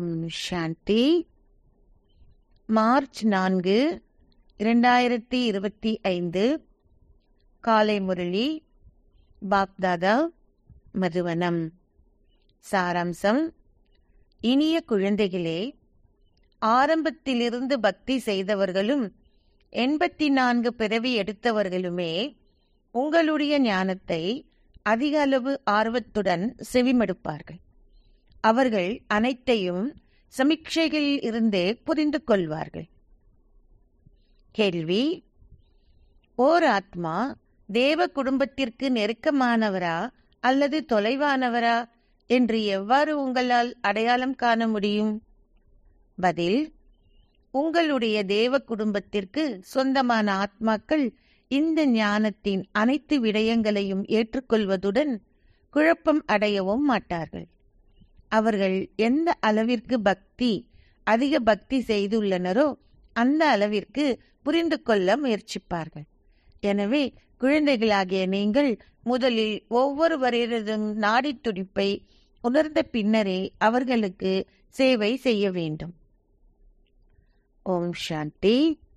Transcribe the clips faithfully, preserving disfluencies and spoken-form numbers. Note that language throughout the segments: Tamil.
ஓம் சாந்தி. மார்ச் நான்கு இரண்டாயிரத்தி இருபத்தி ஐந்து காலை முரளி பாப்தாதா மதுவனம். சாராம்சம்: இனிய குழந்தைகளே, ஆரம்பத்திலிருந்து பக்தி செய்தவர்களும் எண்பத்தி நான்கு பிறவி எடுத்தவர்களுமே உங்களுடைய ஞானத்தை அதிக அளவு ஆர்வத்துடன் செவிமடுப்பார்கள். அவர்கள் அனைத்தையும் சமீட்சைகளில் இருந்தே புரிந்து கொள்வார்கள். கேள்வி: ஓர் ஆத்மா தேவ குடும்பத்திற்கு நெருக்கமானவரா அல்லது தொலைவானவரா என்று எவ்வாறு உங்களால் அடையாளம் காண முடியும்? பதில்: உங்களுடைய தேவ குடும்பத்திற்கு சொந்தமான ஆத்மாக்கள் இந்த ஞானத்தின் அனைத்து விடயங்களையும் ஏற்றுக்கொள்வதுடன் குழப்பம் அடையவும் மாட்டார்கள். அவர்கள் எந்த அளவிற்கு பக்தி அதிக பக்தி செய்துள்ளனரோ அந்த அளவிற்கு புரிந்து கொள்ள முயற்சிப்பார்கள். எனவே குழந்தைகளாகிய நீங்கள் முதலில் ஒவ்வொருவரதும் நாடி துடிப்பை உணர்ந்த பின்னரே அவர்களுக்கு சேவை செய்ய வேண்டும். ஓம் சாந்தி.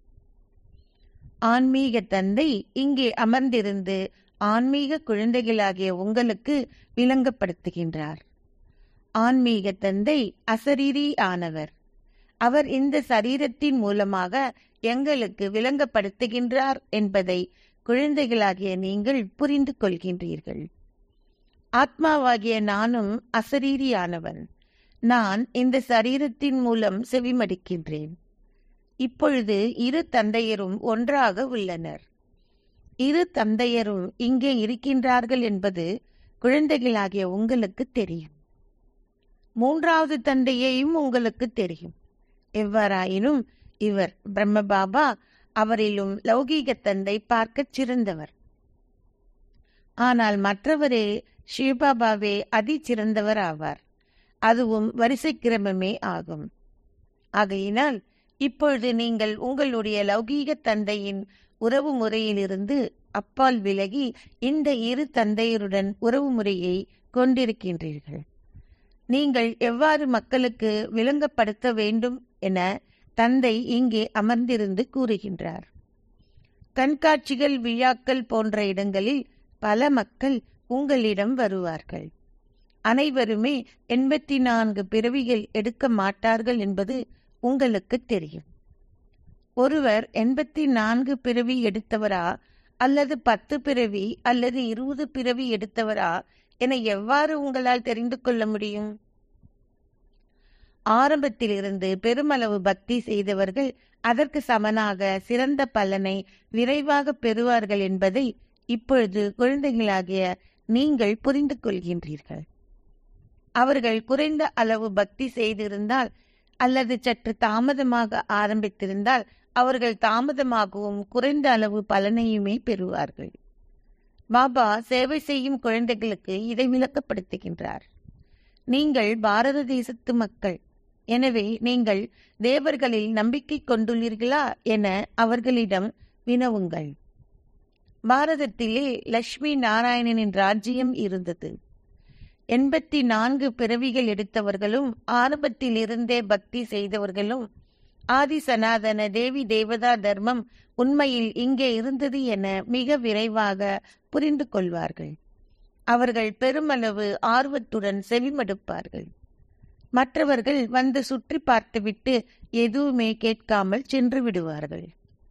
ஆன்மீக தந்தை இங்கே அமர்ந்திருந்து ஆன்மீக குழந்தைகளாகிய உங்களுக்கு விளங்கப்படுத்துகின்றார். ஆன்மீக தந்தை அசரீரி ஆனவர். அவர் இந்த சரீரத்தின் மூலமாக எங்களுக்கு விளங்கப்படுத்துகின்றார் என்பதை குழந்தைகளாகிய நீங்கள் புரிந்து கொள்கின்றீர்கள். ஆத்மாவாகிய நானும் அசரீரியானவன். நான் இந்த சரீரத்தின் மூலம் செவிமடுக்கின்றேன். இப்பொழுது இரு தந்தையரும் ஒன்றாக உள்ளனர். இரு தந்தையரும் இங்கே இருக்கின்றார்கள் என்பது குழந்தைகளாகிய உங்களுக்கு தெரியும். மூன்றாவது தந்தையையும் உங்களுக்கு தெரியும். எவ்வாறாயினும் இவர் பிரம்மபாபா, அவரிலும் லௌகீக தந்தை பார்க்க சிறந்தவர். ஆனால் மற்றவரே சிவபாபாவே அதி சிறந்தவர் ஆவார். அதுவும் வரிசை கிரமமே ஆகும். ஆகையினால் இப்பொழுது நீங்கள் உங்களுடைய லௌகீக தந்தையின் உறவு முறையிலிருந்து அப்பால் விலகி இந்த இரு தந்தையருடன் உறவு முறையை கொண்டிருக்கின்றீர்கள். நீங்கள் எவ்வாறு மக்களுக்கு விளங்கப்படுத்த வேண்டும் என தந்தை இங்கே அமர்ந்திருந்து கூறுகின்றார். கண்காட்சிகள், விழாக்கள் போன்ற இடங்களில் பல மக்கள் உங்களிடம் வருவார்கள். அனைவருமே எண்பத்தி நான்கு பிறவிகள் எடுக்க மாட்டார்கள் என்பது உங்களுக்கு தெரியும். ஒருவர் எண்பத்தி நான்கு பிறவி எடுத்தவரா அல்லது பத்து பிறவி அல்லது இருபது பிறவி எடுத்தவரா என எவ்வாறு உங்களால் தெரிந்து கொள்ள முடியும்? ஆரம்பத்திலிருந்து பெருமளவு பக்தி செய்தவர்கள் அதற்கு சமனாக சிறந்த பலனை விரைவாக பெறுவார்கள் என்பதை இப்பொழுது குழந்தைகளாகிய நீங்கள் புரிந்து கொள்கின்றீர்கள். அவர்கள் குறைந்த அளவு பக்தி செய்திருந்தால் அல்லது சற்று தாமதமாக ஆரம்பித்திருந்தால் அவர்கள் தாமதமாகவும் குறைந்த அளவு பலனையுமே பெறுவார்கள். பாபா சேவை செய்யும் குழந்தைகளுக்கு இதை விளக்கப்படுத்துகின்றார். நீங்கள் பாரத தேசத்து மக்கள். எனவே நீங்கள் தேவர்களில் நம்பிக்கை கொண்டுள்ளீர்களா என அவர்களிடம் வினவுங்கள். பாரதத்திலே லட்சுமி நாராயணனின் ராஜ்யம் இருந்தது. எண்பத்தி நான்கு பிறவிகள் எடுத்தவர்களும் ஆரம்பத்தில் இருந்தே பக்தி செய்தவர்களும் ஆதி சனாதன தேவி தேவதா தர்மம் உண்மையில் இங்கே இருந்தது என மிக விரைவாக புரிந்து கொள்வார்கள். அவர்கள் பெருமளவு ஆர்வத்துடன் செவிமடுப்பார்கள். மற்றவர்கள் வந்து சுற்றி பார்த்துவிட்டு எதுவுமே கேட்காமல் சென்று விடுவார்கள்.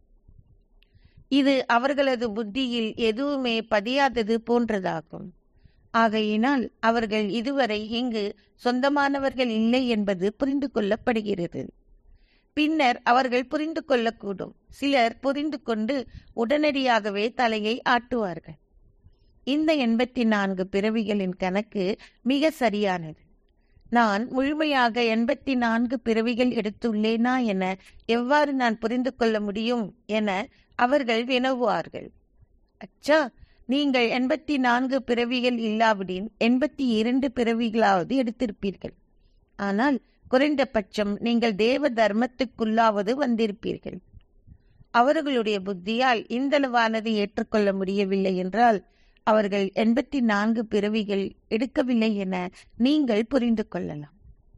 இது அவர்களது புத்தியில் எதுவுமே பதியாதது போன்றதாகும். ஆகையினால் அவர்கள் இதுவரை இங்கு சொந்தமானவர்கள் இல்லை என்பது புரிந்து கொள்ளப்படுகிறது. பின்னர் அவர்கள் புரிந்து கொள்ளக்கூடும். சிலர் புரிந்து கொண்டு உடனடியாகவே தலையை ஆட்டுவார்கள். இந்த எண்பத்தி நான்கு பிறவிகளின் கணக்கு மிக சரியானது. நான் முழுமையாக எண்பத்தி நான்கு பிறவிகள் எடுத்துள்ளேனா என எவ்வாறு நான் புரிந்து கொள்ள முடியும் என அவர்கள் வினவுவார்கள். அச்சா, நீங்கள் எண்பத்தி நான்கு பிறவிகள் இல்லாவிடின் எண்பத்தி இரண்டு பிறவிகளாவது எடுத்திருப்பீர்கள். ஆனால் குறைந்தபட்சம் நீங்கள் தேவ தர்மத்துக்குள்ளாவது வந்திருப்பீர்கள். அவர்களுடைய புத்தியால் இந்தளவானது ஏற்றுக்கொள்ள முடியவில்லை என்றால் அவர்கள் எண்பத்தி நான்கு பிறவிகள் எடுக்கவில்லை என நீங்கள் புரிந்து கொள்ளலாம்.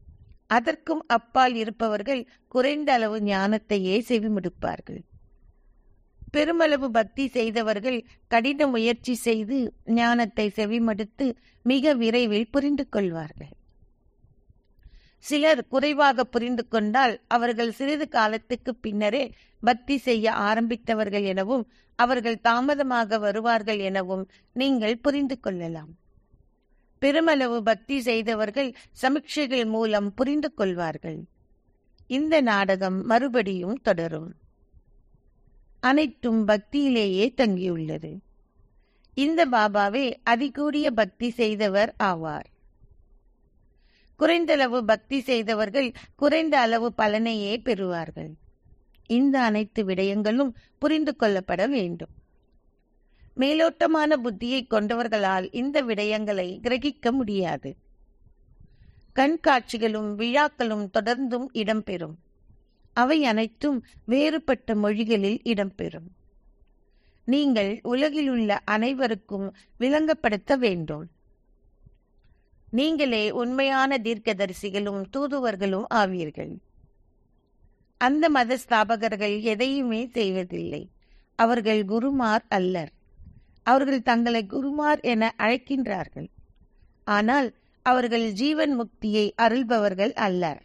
அதற்கும் அப்பால் இருப்பவர்கள் குறைந்த அளவு ஞானத்தையே செவிமடுப்பார்கள். பெருமளவு பக்தி செய்தவர்கள் கடின முயற்சி செய்து ஞானத்தை செவிமடுத்து மிக விரைவில் புரிந்து கொள்வார்கள். சிலர் குறைவாக புரிந்து கொண்டால் அவர்கள் சிறிது காலத்துக்கு பின்னரே பக்தி செய்ய ஆரம்பித்தவர்கள் எனவும் அவர்கள் தாமதமாக வருவார்கள் எனவும் நீங்கள் புரிந்து கொள்ளலாம். பெருமளவு பக்தி செய்தவர்கள் சமீட்சைகள் மூலம் புரிந்து கொள்வார்கள். இந்த நாடகம் மறுபடியும் தொடரும். அனைத்தும் பக்தியிலேயே தங்கியுள்ளது. இந்த பாபாவே அதிகூடிய பக்தி செய்தவர் ஆவார். குறைந்தளவு பக்தி செய்தவர்கள் குறைந்த அளவு பலனையே பெறுவார்கள். இந்த அனைத்து விடயங்களும் புரிந்து கொள்ளப்பட வேண்டும். மேலோட்டமான புத்தியை கொண்டவர்களால் இந்த விடயங்களை கிரகிக்க முடியாது. கண்காட்சிகளும் விழாக்களும் தொடர்ந்தும் இடம்பெறும். அவை அனைத்தும் வேறுபட்ட மொழிகளில் இடம்பெறும். நீங்கள் உலகில் உள்ள அனைவருக்கும் விளங்கப்படுத்த வேண்டும். நீங்களே உண்மையான தீர்க்கதரிசிகளும் தூதுவர்களும் ஆவீர்கள். அந்த மத ஸ்தாபகர்கள் எதையுமே செய்வதில்லை. அவர்கள் குருமார் அல்லர். அவர்கள் தங்களை குருமார் என அழைக்கின்றார்கள். ஆனால் அவர்கள் ஜீவன் முக்தியை அருள்பவர்கள் அல்லர்.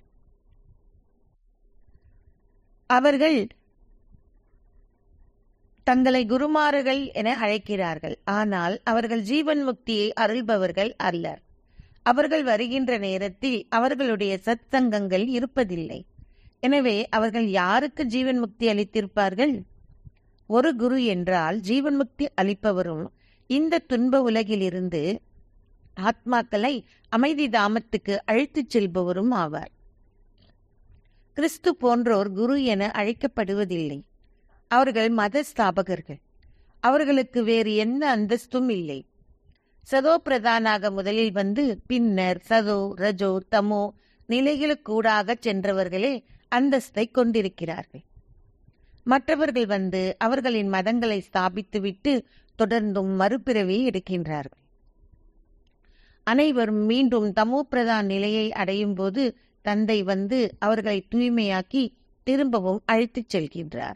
அவர்கள் தங்களை குருமார்கள் என அழைக்கிறார்கள். ஆனால் அவர்கள் ஜீவன் முக்தியை அருள்பவர்கள் அல்லர். அவர்கள் வருகின்ற நேரத்தில் அவர்களுடைய சத்சங்கங்கள் இருப்பதில்லை. எனவே அவர்கள் யாருக்கு ஜீவன் முக்தி அளித்திருப்பார்கள்? ஒரு குரு என்றால் ஜீவன் முக்தி அளிப்பவரும் இந்த துன்ப உலகிலிருந்து ஆத்மாக்களை அமைதி தாமத்துக்கு அழைத்துச் செல்பவரும் ஆவார். கிறிஸ்து போன்றோர் குரு என அழைக்கப்படுவதில்லை. அவர்கள் மத ஸ்தாபகர்கள். அவர்களுக்கு வேறு எந்த அந்தஸ்தும் இல்லை. சதோ பிரதானாக முதலில் வந்து பின்னர் சதோ ரஜோ தமோ நிலைகளுக்கூடாக சென்றவர்களே அந்தஸ்தை கொண்டிருக்கிறார்கள். மற்றவர்கள் வந்து அவர்களின் மதங்களை ஸ்தாபித்துவிட்டு தொடர்ந்தும் மறுபிறவி எடுக்கின்றார்கள். அனைவரும் மீண்டும் தமோ பிரதான் நிலையை அடையும் போது தந்தை வந்து அவர்களை தூய்மையாக்கி திரும்பவும் அழைத்துச் செல்கின்றார்.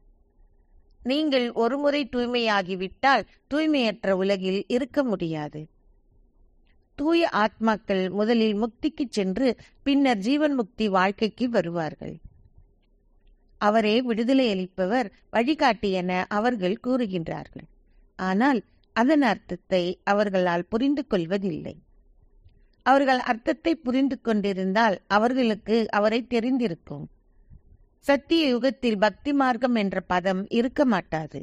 நீங்கள் ஒருமுறை தூய்மையாகிவிட்டால் தூய்மையற்ற உலகில் இருக்க முடியாது. தூய ஆத்மாக்கள் முதலில் முக்திக்கு சென்று பின்னர் ஜீவன் முக்தி வாழ்க்கைக்கு வருவார்கள். அவரே விடுதலை அளிப்பவர், வழிகாட்டி என அவர்கள் கூறுகின்றார்கள். ஆனால் அதன் அர்த்தத்தை அவர்களால் புரிந்து கொள்வதில்லை. அவர்கள் அர்த்தத்தை புரிந்து கொண்டிருந்தால் அவர்களுக்கு அவரை தெரிந்திருக்கும். சத்திய யுகத்தில் பக்தி மார்க்கம் என்ற பதம் இருக்க மாட்டாது.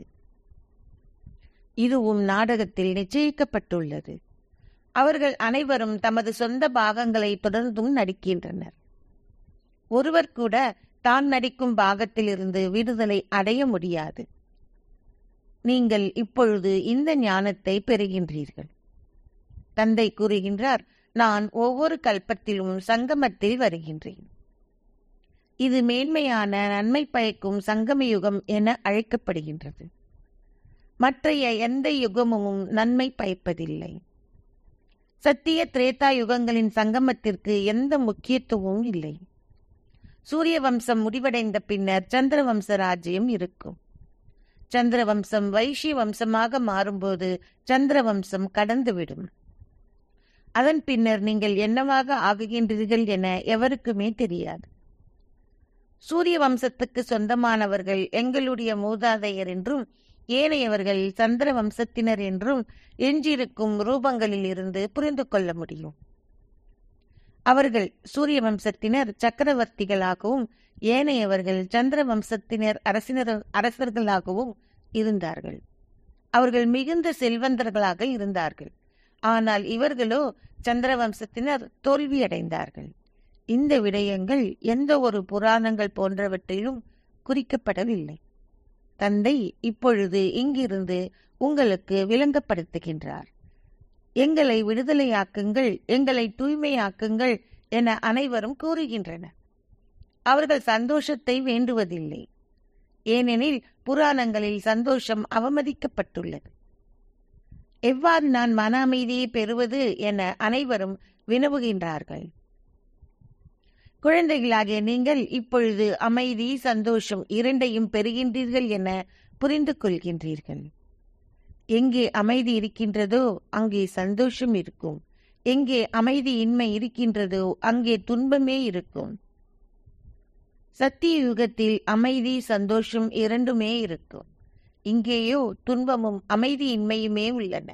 இதுவும் நாடகத்தில் நிச்சயிக்கப்பட்டுள்ளது. அவர்கள் அனைவரும் தமது சொந்த பாகங்களை தொடர்ந்தும் நடிக்கின்றனர். ஒருவர் கூட தான் நடிக்கும் பாகத்திலிருந்து விடுதலை அடைய முடியாது. நீங்கள் இப்பொழுது இந்த ஞானத்தை பெறுகின்றீர்கள். தந்தை கூறுகின்றார், நான் ஒவ்வொரு கல்பத்திலும் சங்கமத்தில் வருகின்றேன். இது மேன்மையான நன்மை பயக்கும் சங்கம யுகம் என அழைக்கப்படுகின்றது. மற்றைய எந்த யுகமும் நன்மை பயப்பதில்லை. சத்திய திரேதா யுகங்களின் சங்கமத்திற்கு எந்த முக்கியத்துவமும் இல்லை. சூரிய வம்சம் முடிவடைந்த பின்னர் சந்திர வம்ச ராஜ்யம் இருக்கும். சந்திர வம்சம் வைஷ்ய வம்சமாக மாறும்போது சந்திர வம்சம் கடந்துவிடும். அதன் பின்னர் நீங்கள் என்னவாக ஆகுகின்றீர்கள் என எவருக்குமே தெரியாது. சூரிய வம்சத்துக்கு சொந்தமானவர்கள் எங்களுடைய மூதாதையர் என்றும் ஏனையவர்கள் சந்திர வம்சத்தினர் என்றும் எஞ்சிருக்கும் ரூபங்களில் இருந்து புரிந்து கொள்ள முடியும். அவர்கள் சூரிய வம்சத்தினர் சக்கரவர்த்திகளாகவும் ஏனையவர்கள் சந்திர வம்சத்தினர் அரசினர் அரசர்களாகவும் இருந்தார்கள். அவர்கள் மிகுந்த செல்வந்தர்களாக இருந்தார்கள். ஆனால் இவர்களோ சந்திர வம்சத்தினர் தோல்வியடைந்தார்கள். இந்த விடயங்கள் எந்த ஒரு புராணங்கள் போன்றவற்றிலும் குறிக்கப்படவில்லை. தந்தை இப்பொழுது இங்கிருந்து உங்களுக்கு விளங்கப்படுத்துகின்றார். எங்களை விடுதலையாக்குங்கள், எங்களை தூய்மையாக்குங்கள் என அனைவரும் கூறுகின்றனர். அவர்கள் சந்தோஷத்தை வேண்டுவதில்லை. ஏனெனில் புராணங்களில் சந்தோஷம் அவமதிக்கப்பட்டுள்ளது. எவ்வாறு நான் மன அமைதியை பெறுவது என அனைவரும் வினவுகின்றார்கள். குழந்தைகளாகிய நீங்கள் இப்பொழுது அமைதி, சந்தோஷம் இரண்டையும் பெறுகின்றீர்கள் என புரிந்து கொள்கின்றீர்கள். எங்கே அமைதி இருக்கின்றதோ அங்கே சந்தோஷம் இருக்கும். எங்கே அமைதியின்மை இருக்கின்றதோ அங்கே துன்பமே இருக்கும். சத்திய யுகத்தில் அமைதி, சந்தோஷம் இரண்டுமே இருக்கும். இங்கேயோ துன்பமும் அமைதியின்மையுமே உள்ளன.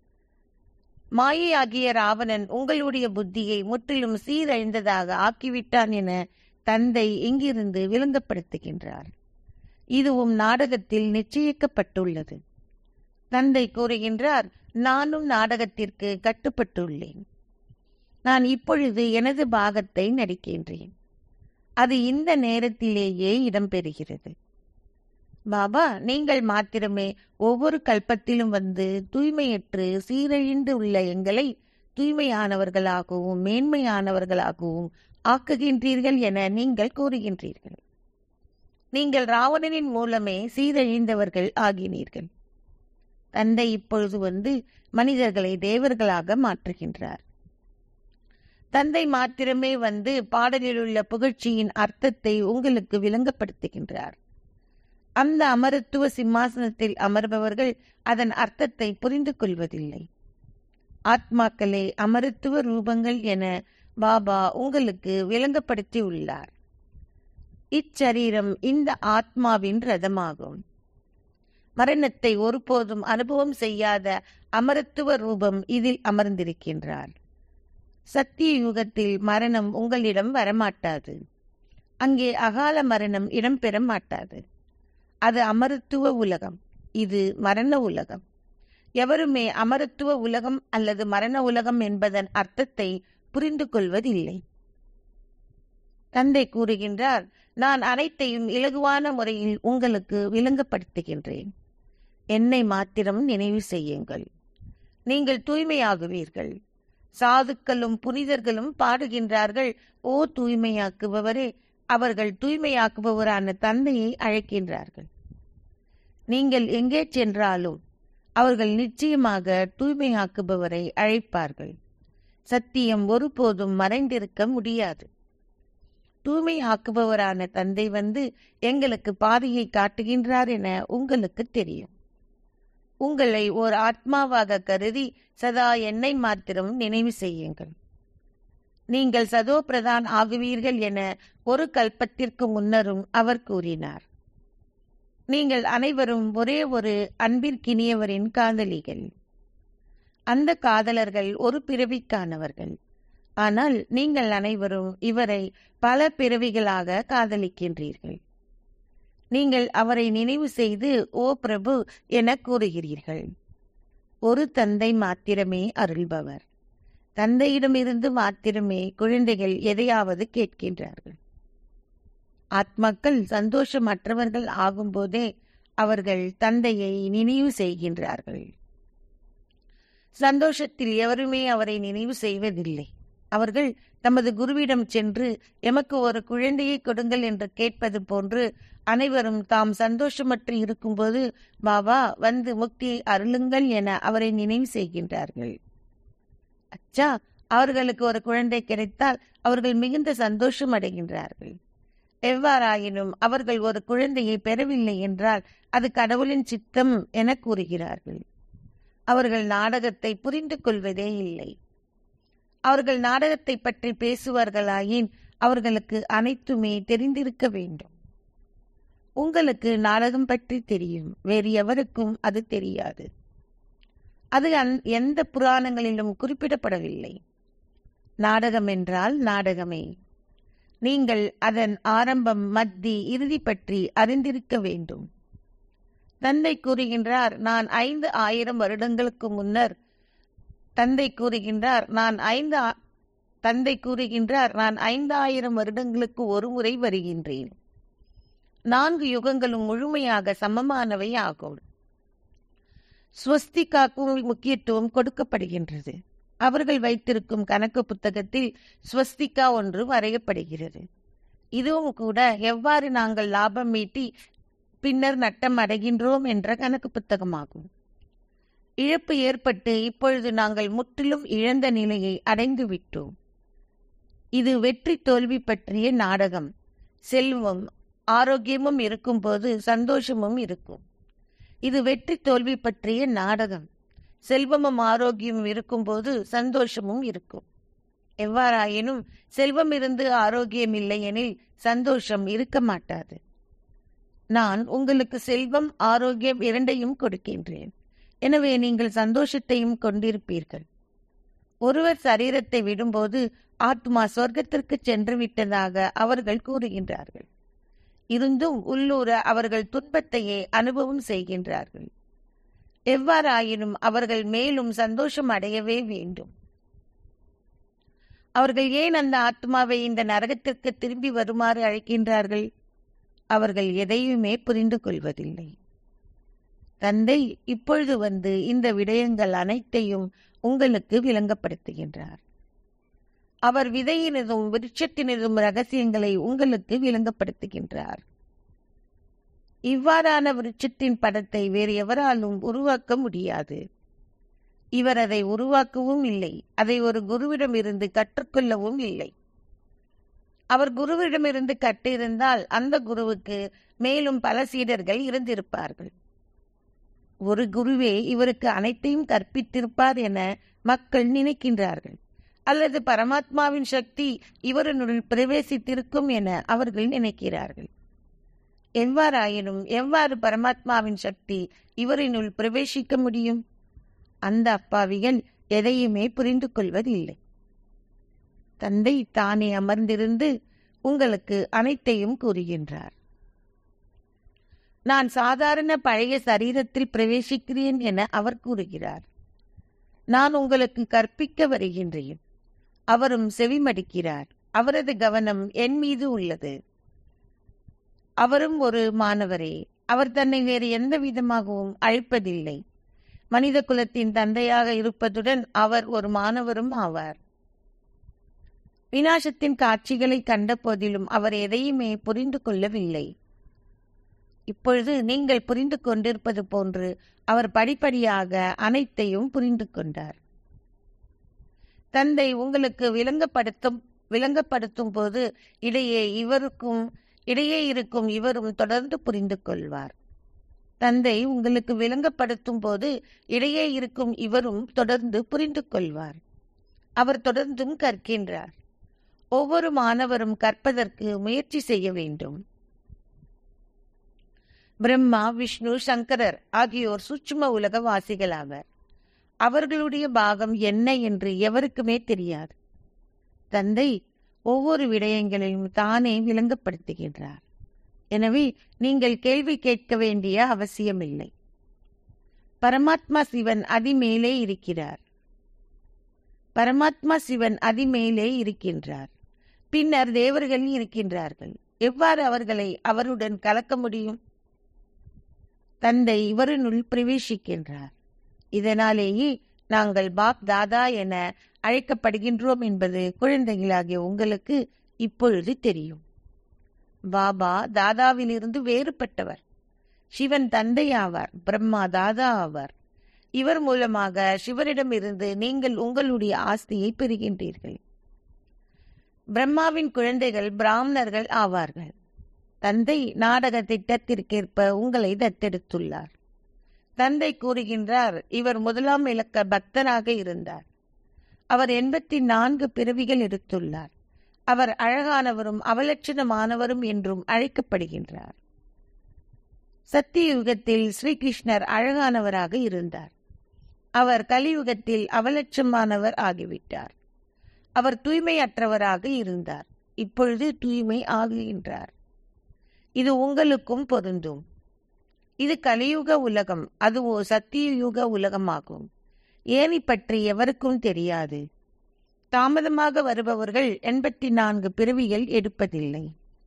மாயையாகிய ராவணன் உங்களுடைய புத்தியை முற்றிலும் சீரழிந்ததாக ஆக்கிவிட்டான் என தந்தை இங்கிருந்து விளங்கப்படுத்துகின்றார். இதுவும் நாடகத்தில் நிச்சயிக்கப்பட்டுள்ளது. தந்தை கூறுகின்றார், நானும் நாடகத்திற்கு கட்டுப்பட்டுள்ளேன். நான் இப்பொழுது எனது பாகத்தை நடிக்கின்றேன். அது இந்த நேரத்திலேயே இடம்பெறுகிறது. பாபா, நீங்கள் மாத்திரமே ஒவ்வொரு கல்பத்திலும் வந்து தூய்மையற்று சீரழிந்து உள்ள எங்களை தூய்மையானவர்களாகவும் மேன்மையானவர்களாகவும் ஆக்குகின்றீர்கள் என நீங்கள் கூறுகின்றீர்கள். நீங்கள் ராவணனின் மூலமே சீரழிந்தவர்கள் ஆகினீர்கள். தந்தை இப்பொழுது வந்து மனிதர்களை தேவர்களாக மாற்றுகின்றார். தந்தை மாத்திரமே வந்து பாடலில் உள்ள புகழ்ச்சியின் அர்த்தத்தை உங்களுக்கு விளங்கப்படுத்துகின்றார். அந்த அமரத்துவ சிம்மாசனத்தில் அமர்பவர்கள் அதன் அர்த்தத்தை புரிந்து கொள்வதில்லை. ஆத்மாக்களே அமரத்துவ ரூபங்கள் என பாபா உங்களுக்கு விளங்கப்படுத்தி உள்ளார். இச்சரீரம் இந்த ஆத்மாவின் ரதமாகும். மரணத்தை ஒருபோதும் அனுபவம் செய்யாத அமரத்துவ ரூபம் இதில் அமர்ந்திருக்கின்றார். சத்திய யுகத்தில் மரணம் உங்களிடம் வரமாட்டாது. அங்கே அகால மரணம் இடம்பெற மாட்டாது. அது அமரத்துவ உலகம், இது மரண உலகம். எவருமே அமரத்துவ உலகம் அல்லது மரண உலகம் என்பதன் அர்த்தத்தை புரிந்து கொள்வதில்லை. தந்தை கூறுகின்றார், நான் அனைத்தையும் இலகுவான முறையில் உங்களுக்கு விளங்கப்படுத்துகின்றேன். என்னை மாத்திரம் நினைவு செய்யுங்கள், நீங்கள் தூய்மையாகுவீர்கள். சாதுக்களும் புனிதர்களும் பாடுகின்றார்கள், ஓ தூய்மையாக்குபவரே. அவர்கள் தூய்மையாக்குபவரான தந்தையை அழைக்கின்றார்கள். நீங்கள் எங்கே சென்றாலும் அவர்கள் நிச்சயமாக தூய்மையாக்குபவரை அழைப்பார்கள். சத்தியம் ஒருபோதும் மறைந்திருக்க முடியாது. தூய்மையாக்குபவரான தந்தை வந்து எங்களுக்கு பாதையை காட்டுகின்றார் என உங்களுக்கு தெரியும். உங்களை ஓர் ஆத்மாவாக கருதி சதா என்னை மாத்திரம் நினைவு செய்யுங்கள். நீங்கள் சதோ பிரதான் ஆகுவீர்கள் என ஒரு கல்பத்திற்கு முன்னரும் அவர் கூறினார். நீங்கள் அனைவரும் ஒரே ஒரு அன்பிற்கினியவரின் காதலிகள். அந்த காதலர்கள் ஒரு பிறவிக்கானவர்கள். ஆனால் நீங்கள் அனைவரும் இவரை பல பிறவிகளாக காதலிக்கின்றீர்கள். நீங்கள் அவரை நினைவு செய்து ஓ பிரபு என கூறுகிறீர்கள். ஒரு தந்தை மாத்திரமே அருள்பவர். தந்தையிடமிருந்து மாத்திரமே குழந்தைகள் எதையாவது கேட்கின்றார்கள். ஆத்மாக்கள் சந்தோஷமற்றவர்கள் ஆகும்போதே அவர்கள் தந்தையை நினைவு செய்கின்றார்கள். சந்தோஷத்தில் எவருமே அவரை நினைவு செய்வதில்லை. அவர்கள் தமது குருவிடம் சென்று எமக்கு ஒரு குழந்தையை கொடுங்கள் என்று கேட்பது போன்று அனைவரும் தாம் சந்தோஷமற்று இருக்கும்போது பாபா வந்து முக்தியை அருளுங்கள் என அவரை நினைவு செய்கின்றார்கள். அச்சா, அவர்களுக்கு ஒரு குழந்தை கிடைத்தால் அவர்கள் மிகுந்த சந்தோஷம் அடைகின்றார்கள். எவ்வாறாயினும் அவர்கள் ஒரு குழந்தையை பெறவில்லை என்றால் அது கடவுளின் சித்தம் என கூறுகிறார்கள். அவர்கள் நாடகத்தை புரிந்து கொள்வதே இல்லை. அவர்கள் நாடகத்தை பற்றி பேசுவார்களாயின் அவர்களுக்கு அனைத்துமே தெரிந்திருக்க வேண்டும். உங்களுக்கு நாடகம் பற்றி தெரியும், வேறு எவருக்கும் அது தெரியாது. அது எந்த புராணங்களிலும் குறிப்பிடப்படவில்லை. நாடகம் என்றால் நாடகமே. நீங்கள் அதன் ஆரம்பம், மத்தி, இறுதி பற்றி அறிந்திருக்க வேண்டும். தந்தை கூறுகின்றார், நான் ஐந்து ஆயிரம் வருடங்களுக்கு முன்னர் தந்தை கூறுகின்றார் நான் ஐந்து தந்தை கூறுகின்றார் நான் ஐந்தாயிரம் வருடங்களுக்கு ஒரு முறை வருகின்றேன். நான்கு யுகங்களும் முழுமையாக சமமானவை ஆகும். ஸ்வஸ்திகாக்கும் முக்கியத்துவம் கொடுக்கப்படுகின்றது. அவர்கள் வைத்திருக்கும் கணக்கு புத்தகத்தில் ஸ்வஸ்திகா ஒன்று வரையப்படுகிறது. இதுவும் கூட எவ்வாறு நாங்கள் லாபம் ஈட்டி பின்னர் நட்டம் அடைகின்றோம் என்ற கணக்கு புத்தகமாகும். இழப்பு ஏற்பட்டு இப்பொழுது நாங்கள் முற்றிலும் இழந்த நிலையை அடைந்து விட்டோம். இது வெற்றி தோல்வி பற்றிய நாடகம். செல்வம் ஆரோக்கியமும் இருக்கும்போது சந்தோஷமும் இருக்கும். இது வெற்றி தோல்வி பற்றிய நாடகம். செல்வமும் ஆரோக்கியமும் இருக்கும்போது சந்தோஷமும் இருக்கும். எவ்வாறாயினும் செல்வம் இருந்து ஆரோக்கியம் இல்லை எனில் சந்தோஷம் இருக்க மாட்டாது. நான் உங்களுக்கு செல்வம் ஆரோக்கியம் இரண்டையும் கொடுக்கின்றேன். எனவே நீங்கள் சந்தோஷத்தையும் கொண்டிருப்பீர்கள். ஒருவர் சரீரத்தை விடும்போது ஆத்மா சொர்க்கத்திற்கு சென்று விட்டதாக அவர்கள் கூறுகின்றார்கள். இருந்தும் உள்ளூர அவர்கள் துன்பத்தையே அனுபவம் செய்கின்றார்கள். எவ்வாறாயினும் அவர்கள் மேலும் சந்தோஷம் அடையவே வேண்டும். அவர்கள் ஏன் அந்த ஆத்மாவை இந்த நரகத்திற்கு திரும்பி வருமாறு அழைக்கின்றார்கள்? அவர்கள் எதையுமே புரிந்து கொள்வதில்லை. தந்தை இப்பொழுது வந்து இந்த விடயங்கள் அனைத்தையும் உங்களுக்கு விளங்கப்படுத்துகின்றார். அவர் விதையினதும் விருட்சத்தினதும் ரகசியங்களை உங்களுக்கு விளங்கப்படுத்துகின்றார். இவ்வாறான விருட்சத்தின் படத்தை வேறு எவராலும் உருவாக்க முடியாது. இவர் அதை உருவாக்கவும் இல்லை, அதை ஒரு குருவிடம் இருந்து கற்றுக்கொள்ளவும் இல்லை. அவர் குருவிடமிருந்து கற்றிருந்தால் அந்த குருவுக்கு மேலும் பல சீடர்கள் இருந்திருப்பார்கள். ஒரு குருவே இவருக்கு அனைத்தையும் கற்பித்திருப்பார் என மக்கள் நினைக்கின்றார்கள். அல்லது பரமாத்மாவின் சக்தி இவருனுள் பிரவேசித்திருக்கும் என அவர்கள் நினைக்கிறார்கள். எவ்வாறாயினும் எவ்வாறு பரமாத்மாவின் சக்தி இவரினுள் பிரவேசிக்க முடியும்? அந்த அப்பாவிகள் எதையுமே புரிந்து கொள்வதில்லை. தந்தை தானே அமர்ந்திருந்து உங்களுக்கு அனைத்தையும் கூறுகின்றார். நான் சாதாரண பழைய சரீரத்தில் பிரவேசிக்கிறேன் என அவர் கூறுகிறார். நான் உங்களுக்கு கற்பிக்க வருகின்றேன். அவரும் செவிமடுக்கிறார். அவரது கவனம் என் மீது உள்ளது. அவரும் ஒரு மாணவரே. அவர் தன்னை வேறு எந்த விதமாகவும் அழைப்பதில்லை. மனித குலத்தின் தந்தையாக இருப்பதுடன் அவர் ஒரு மாணவரும் ஆவார். விநாசத்தின் காட்சிகளை கண்ட போதிலும் அவர் எதையுமே புரிந்து கொள்ளவில்லை. இப்பொழுது நீங்கள் புரிந்து கொண்டிருப்பது போன்று அவர் படிப்படியாக அனைத்தையும் புரிந்து கொண்டார். தந்தை உங்களுக்கு விளங்கப்படுத்தும் விளங்கப்படுத்தும் போது இடையே இவருக்கும் இடையே இருக்கும் இவரும் தொடர்ந்து புரிந்து கொள்வார். தந்தை உங்களுக்கு விளங்கப்படுத்தும் போது இடையே இருக்கும் இவரும் தொடர்ந்து புரிந்து கொள்வார். அவர் தொடர்ந்தும் கற்கின்றார். ஒவ்வொரு மாணவரும் கற்பதற்கு முயற்சி செய்ய வேண்டும். பிரம்மா, விஷ்ணு, சங்கரர் ஆகியோர் சூட்சும உலக வாசிகளாவர். அவர்களுடைய பாகம் என்ன என்று எவருக்குமே தெரியாது. தந்தை ஒவ்வொரு விடயங்களையும் தானே விளங்கப்படுத்துகின்றார். எனவே நீங்கள் கேள்வி கேட்க வேண்டிய அவசியமில்லை. பரமாத்மா சிவன் அதிமேலே இருக்கிறார். பரமாத்மா சிவன் அதிமேலே இருக்கின்றார். பின்னர் தேவர்கள் இருக்கின்றார்கள். எவ்வாறு அவர்களை அவருடன் கலக்க முடியும்? தந்தை இவரினுள் பிரவேசிக்கின்றார். இதனாலேயே நாங்கள் பாப் தாதா என அழைக்கப்படுகின்றோம் என்பது குழந்தைகளாகிய உங்களுக்கு இப்பொழுது தெரியும். பாபா தாதாவிலிருந்து வேறுபட்டவர். சிவன் தந்தை ஆவார். பிரம்மா தாதா ஆவார். இவர் மூலமாக சிவனிடமிருந்து நீங்கள் உங்களுடைய ஆஸ்தியை பெறுகின்றீர்கள். பிரம்மாவின் குழந்தைகள் பிராமணர்கள் ஆவார்கள். தந்தை நாடக திட்டத்திற்கேற்ப உங்களை தத்தெடுத்துள்ளார். தந்தை கூறுகின்றார், இவர் முதலாம் இலக்க பக்தராக இருந்தார். அவர் எண்பத்தி நான்கு பிறவிகள் எடுத்துள்ளார். அவர் அழகானவரும் அவலட்சணமானவரும் என்றும் அழைக்கப்படுகின்றார். சத்தியுகத்தில் ஸ்ரீகிருஷ்ணர் அழகானவராக இருந்தார். அவர் கலியுகத்தில் அவலட்சமானவர் ஆகிவிட்டார். அவர் தூய்மையற்றவராக இருந்தார். இப்பொழுது தூய்மை ஆகுகின்றார். இது உங்களுக்கும் பொருந்தும். இது கலியுக உலகம், அதுவோ சத்தியுக உலகமாகும். ஏனி பற்றி எவருக்கும் தெரியாது. தாமதமாக வருபவர்கள் எண்பத்தி நான்கு பிறவிகள் எடுப்பதில்லை.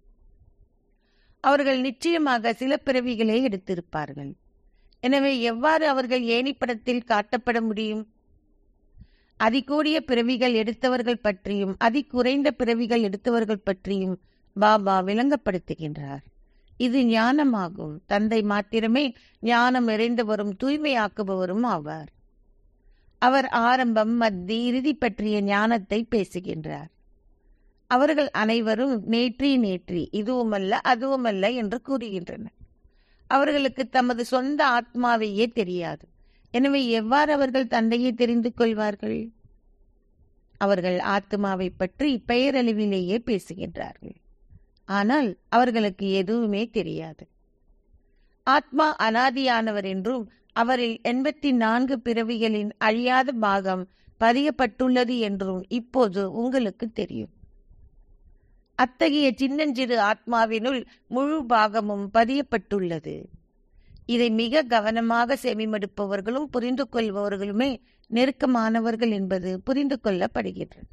அவர்கள் நிச்சயமாக சில பிறவிகளை எடுத்திருப்பார்கள். எனவே எவ்வாறு அவர்கள் ஏனி படத்தில் காட்டப்பட முடியும்? அதிகூடிய பிறவிகள் எடுத்தவர்கள் பற்றியும் அதிகுறைந்த பிறவிகள் எடுத்தவர்கள் பற்றியும் பாபா விளங்கப்படுத்துகின்றார். இது ஞானமாகும். தந்தை மாத்திரமே ஞானம் நிறைந்தவரும் தூய்மையாக்குபவரும் ஆவார். அவர் ஆரம்பம், மத்தி, இறுதி பற்றிய ஞானத்தை பேசுகின்றார். அவர்கள் அனைவரும் நேற்றி நேற்றி இதுவுமல்ல அதுவுமல்ல என்று கூறுகின்றனர். அவர்களுக்கு தமது சொந்த ஆத்மாவையே தெரியாது. எனவே எவ்வாறு அவர்கள் தந்தையை தெரிந்து கொள்வார்கள்? அவர்கள் ஆத்மாவை பற்றி பெயரளவிலேயே பேசுகின்றார்கள், ஆனால் அவர்களுக்கு எதுவுமே தெரியாது. ஆத்மா அனாதியானவர் என்றும் அவரில் எண்பத்தி நான்கு பிறவிகளின் அழியாத பாகம் பதியப்பட்டுள்ளது என்றும் இப்போது உங்களுக்கு தெரியும். அத்தகைய சின்னஞ்சிறு ஆத்மாவினுள் முழு பாகமும் பதியப்பட்டுள்ளது. இதை மிக கவனமாக செவிமடுப்பவர்களும் புரிந்து கொள்பவர்களுமே நெருக்கமானவர்கள் என்பது புரிந்து கொள்ளப்படுகின்றது.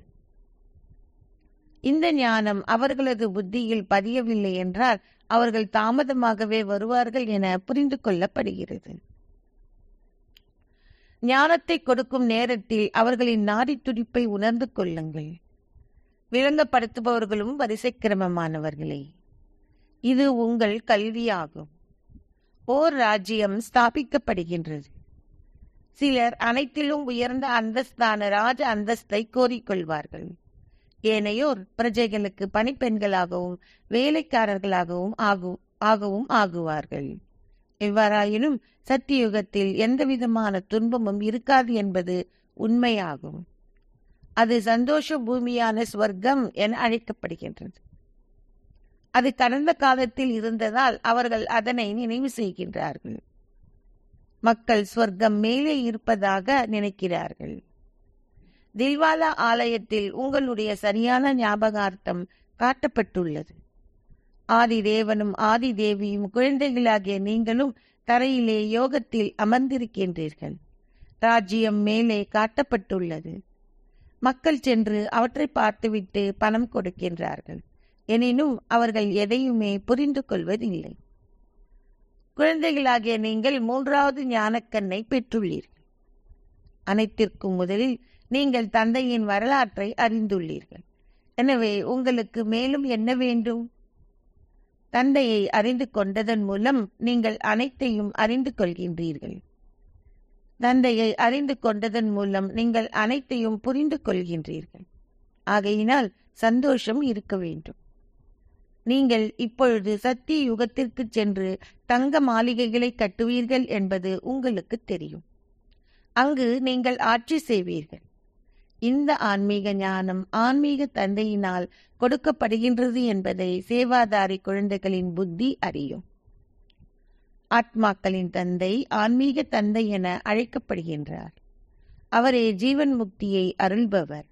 இந்த ஞானம் அவர்களது புத்தியில் பதியவில்லை என்றால் அவர்கள் தாமதமாகவே வருவார்கள் என புரிந்து கொள்ளப்படுகிறது. ஞானத்தை கொடுக்கும் நேரத்தில் அவர்களின் நாடி துடிப்பை உணர்ந்து கொள்ளுங்கள். விளங்கப்படுத்துபவர்களும் வரிசை கிரமமானவர்களே. இது உங்கள் கல்வியாகும். ஓர் ராஜ்யம் ஸ்தாபிக்கப்படுகின்றது. சிலர் அனைத்திலும் உயர்ந்த அந்தஸ்தான ராஜ அந்தஸ்தை கோரிக்கொள்வார்கள். ஏனையோர் பிரஜைகளுக்கு பணிப்பெண்களாகவும் வேலைக்காரர்களாகவும் ஆகு ஆகவும் ஆகுவார்கள். எவ்வாறாயினும் சத்தியுகத்தில் எந்தவிதமான துன்பமும் இருக்காது என்பது உண்மையாகும். அது சந்தோஷ பூமியான ஸ்வர்க்கம் என அழைக்கப்படுகின்றது. அது கடந்த காலத்தில் இருந்ததால் அவர்கள் அதனை நினைவு செய்கின்றார்கள். மக்கள் ஸ்வர்க்கம் மேலே இருப்பதாக நினைக்கிறார்கள். தில்வாலா ஆலயத்தில் உங்களுடைய சரியான ஞாபகார்த்தம் காட்டப்பட்டுள்ளது. ஆதி தேவனும் ஆதி தேவியும் குழந்தைகளாகிய நீங்களும் தரையிலே யோகத்தில் அமர்ந்திருக்கின்றீர்கள். ராஜ்யம் மேலே காட்டப்பட்டுள்ளது. மக்கள் சென்று அவற்றை பார்த்துவிட்டு பணம் கொடுக்கின்றார்கள். எனினும் அவர்கள் எதையுமே புரிந்து கொள்வதில்லை. குழந்தைகளாகிய நீங்கள் மூன்றாவது ஞானக்கண்ணை பெற்றுள்ளீர்கள். அனைத்திற்கும் முதலில் நீங்கள் தந்தையின் வரலாற்றை அறிந்துள்ளீர்கள். எனவே உங்களுக்கு மேலும் என்ன வேண்டும்? தந்தையை அறிந்து கொண்டதன் மூலம் நீங்கள் அனைத்தையும் அறிந்து கொள்கின்றீர்கள். தந்தையை அறிந்து கொண்டதன் மூலம் நீங்கள் அனைத்தையும் புரிந்து கொள்கின்றீர்கள். ஆகையினால் சந்தோஷம் இருக்க வேண்டும். நீங்கள் இப்பொழுது சத்திய யுகத்திற்கு சென்று தங்க மாளிகைகளை கட்டுவீர்கள் என்பது உங்களுக்கு தெரியும். அங்கு நீங்கள் ஆட்சி செய்வீர்கள். இந்த ஆன்மீக ஞானம் ஆன்மீக தந்தையினால் கொடுக்கப்படுகின்றது என்பதை சேவாதாரி குழந்தைகளின் புத்தி அறியும். ஆத்மாக்களின் தந்தை ஆன்மீக தந்தை என அழைக்கப்படுகின்றார். அவரே ஜீவன் முக்தியை அருள்பவர்.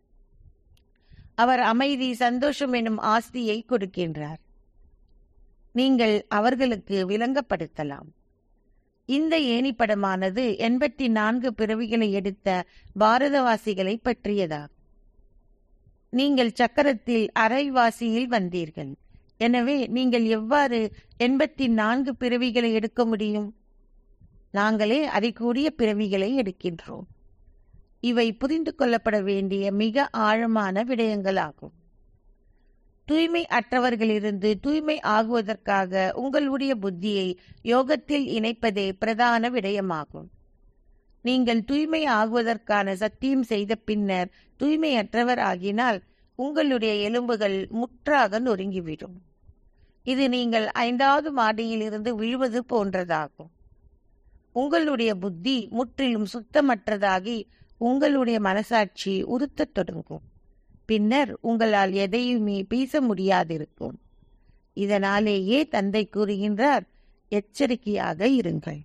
அவர் அமைதி சந்தோஷம் எனும் ஆஸ்தியை கொடுக்கின்றார். நீங்கள் அவர்களுக்கு விளங்கப்படுத்தலாம். இந்த ஏணிப்படமானது எண்பத்தி நான்கு பிறவிகளை எடுத்த பாரதவாசிகளை பற்றியதாகும். நீங்கள் சக்கரத்தில் அரைவாசியில் வந்தீர்கள். எனவே நீங்கள் எவ்வாறு எண்பத்தி நான்கு பிறவிகளை எடுக்க முடியும்? நாங்களே அதிகூடிய பிறவிகளை எடுக்கின்றோம். இவை புரிந்து கொள்ளப்பட வேண்டிய மிக ஆழமான விடயங்களாகும். தூய்மை அற்றவர்களிலிருந்து தூய்மை ஆகுவதற்காக உங்களுடைய புத்தியை யோகத்தில் இணைப்பதே பிரதான விடயமாகும். நீங்கள் தூய்மை ஆகுவதற்கான சத்தியம் செய்த பின்னர் தூய்மையற்றவர் ஆகினால் உங்களுடைய எலும்புகள் முற்றாக நொறுங்கிவிடும். இது நீங்கள் ஐந்தாவது மாடியில் இருந்து விழுவது போன்றதாகும். உங்களுடைய புத்தி முற்றிலும் சுத்தமற்றதாகி உங்களுடைய மனசாட்சி உறுத்தத் தொடங்கும். பின்னர் உங்களால் எதையுமே பேச முடியாதிருக்கும். இதனாலேயே தந்தை கூறுகின்றார், எச்சரிக்கையாக இருங்கள்.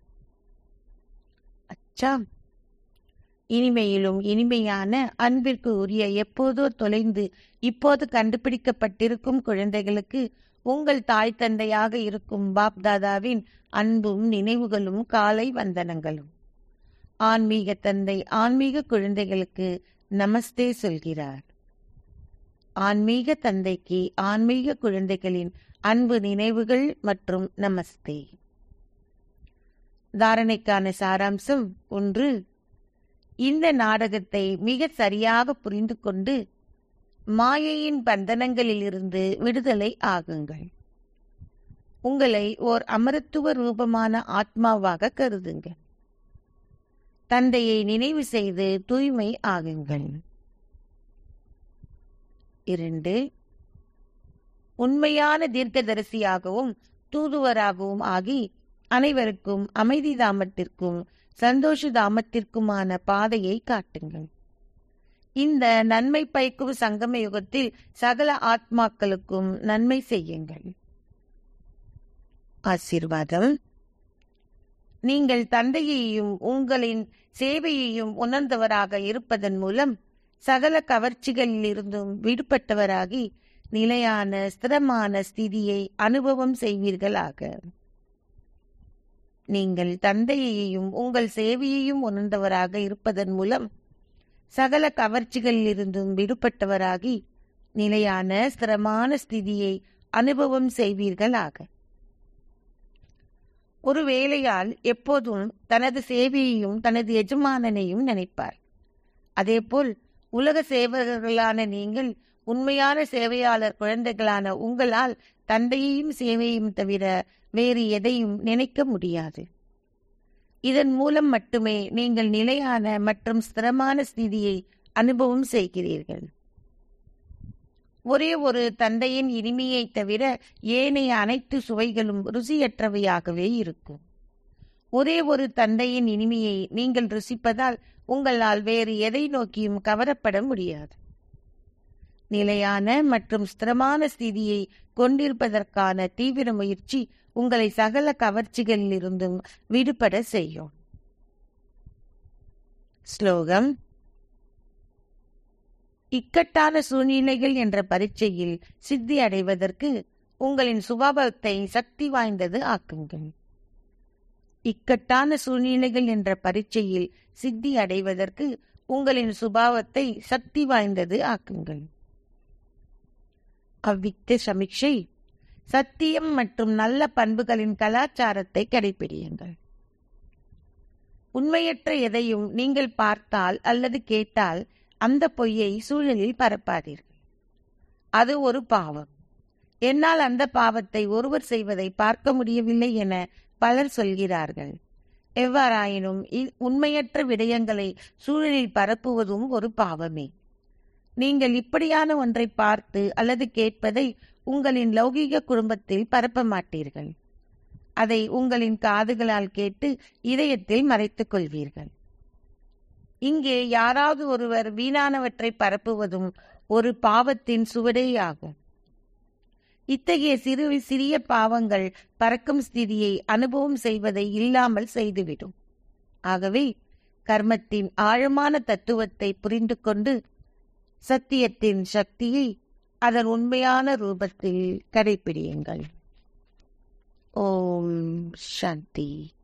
அச்சாம், இனிமையிலும் இனிமையான அன்பிற்கு உரிய எப்போதோ தொலைந்து இப்போது கண்டுபிடிக்கப்பட்டிருக்கும் குழந்தைகளுக்கு உங்கள் தாய் தந்தையாக இருக்கும் பாப்தாதாவின் அன்பும் நினைவுகளும் காலை வந்தனங்களும். ஆன்மீக தந்தை ஆன்மீக குழந்தைகளுக்கு நமஸ்தே சொல்கிறார். ஆன்மீக தந்தைக்கு ஆன்மீக குழந்தைகளின் அன்பு நினைவுகள் மற்றும் நமஸ்தே. தாரணைக்கான சாராம்சம் ஒன்று. இந்த நாடகத்தை மிக சரியாக புரிந்து கொண்டு மாயையின் பந்தனங்களிலிருந்து விடுதலை ஆகுங்கள். உங்களை ஓர் அமரத்துவ ரூபமான ஆத்மாவாக கருதுங்கள். தந்தையை நினைவு செய்து தூய்மை ஆகுங்கள். இரண்டு, உண்மையான தீர்க்கதரிசியாகவும் தூதுவராகவும் ஆகி அனைவருக்கும் அமைதி தாமத்திற்கும் சந்தோஷ தாமத்திற்குமான பாதையை காட்டுங்கள். இந்த நன்மை பயக்கும் சங்கம யுகத்தில் சகல ஆத்மாக்களுக்கும் நன்மை செய்யுங்கள். ஆசீர்வாதம். நீங்கள் தந்தையையும் உங்களின் சேவையையும் உணர்ந்தவராக இருப்பதன் மூலம் சகல கவர்ச்சிகளில் இருந்தும் விடுபட்டவராகி நிலையான ஸ்திரமான ஸ்திதியை அனுபவம் செய்வீர்களாக. நீங்கள் தந்தையையும் உங்கள் சேவையையும் உணர்ந்தவராக இருப்பதன் மூலம் சகல கவர்ச்சிகளில் இருந்தும் விடுபட்டவராகி நிலையான ஸ்திரமான ஸ்திதியை அனுபவம் செய்வீர்களாக. ஒரு வேலையால் எப்போதும் தனது சேவையையும் தனது எஜமானனையும் நினைப்பார். அதேபோல் உலக சேவகர்களான நீங்கள் உண்மையான சேவையாளர் குழந்தைகளான உங்களால் தந்தையையும் சேவையையும் தவிர வேறு எதையும் நினைக்க முடியாது. இதன் மூலம் மட்டுமே நீங்கள் நிலையான மற்றும் ஸ்திரமான ஸ்திதியை அனுபவம் செய்கிறீர்கள். ஒரே ஒரு தந்தையின் இனிமையை தவிர ஏனைய அனைத்து சுவைகளும் ருசியற்றவையாகவே இருக்கும். ஒரே ஒரு தந்தையின் இனிமையை நீங்கள் ருசிப்பதால் உங்களால் வேறு எதை நோக்கியும் கவரப்பட முடியாது. நிலையான மற்றும் ஸ்திரமான ஸ்திதியை கொண்டிருப்பதற்கான தீவிர முயற்சி உங்களை சகல கவர்ச்சிகளில் இருந்தும் விடுபட செய்யும். ஸ்லோகம். இக்கட்டான சூழ்நிலைகள் என்ற பரீட்சையில் சித்தி அடைவதற்கு உங்களின் சுபாவத்தை சக்தி வாய்ந்தது ஆக்குங்கள். இக்கட்டான சூழ்நிலைகள் என்ற பரீட்சையில் சித்தி அடைவதற்கு உங்களின் சுபாவத்தை சக்தி வாய்ந்தது ஆக்குங்கள். அவ்விக்த சமீட்சை. சத்தியம் மற்றும் நல்ல பண்புகளின் கலாச்சாரத்தை கடைபிடியுங்கள். உண்மையற்ற எதையும் நீங்கள் பார்த்தால் அல்லது கேட்டால் அந்த பொய்யை சூழலில் பரப்பாதீர்கள். அது ஒரு பாவம். என்னால் அந்த பாவத்தை ஒருவர் செய்வதை பார்க்க முடியவில்லை என பலர் சொல்கிறார்கள். எவ்வாறாயினும் உண்மையற்ற விடயங்களை சூழலில் பரப்புவதும் ஒரு பாவமே. நீங்கள் இப்படியான ஒன்றை பார்த்து அல்லது கேட்பதை உங்களின் லௌகீக குடும்பத்தில் பரப்ப மாட்டீர்கள். அதை உங்களின் காதுகளால் கேட்டு இதயத்தில் மறைத்துக் கொள்வீர்கள். இங்கே யாராவது ஒருவர் வீணானவற்றை பரப்புவதும் ஒரு பாவத்தின் சுவடேயாகும். இத்தகைய சிறு சிறிய பாவங்கள் பறக்கும் ஸ்திதியை அனுபவம் செய்வதை இல்லாமல் செய்துவிடும். ஆகவே கர்மத்தின் ஆழமான தத்துவத்தை புரிந்து கொண்டு சத்தியத்தின் சக்தியை அதன் உண்மையான ரூபத்தில் கடைபிடியுங்கள். ஓம் சாந்தி.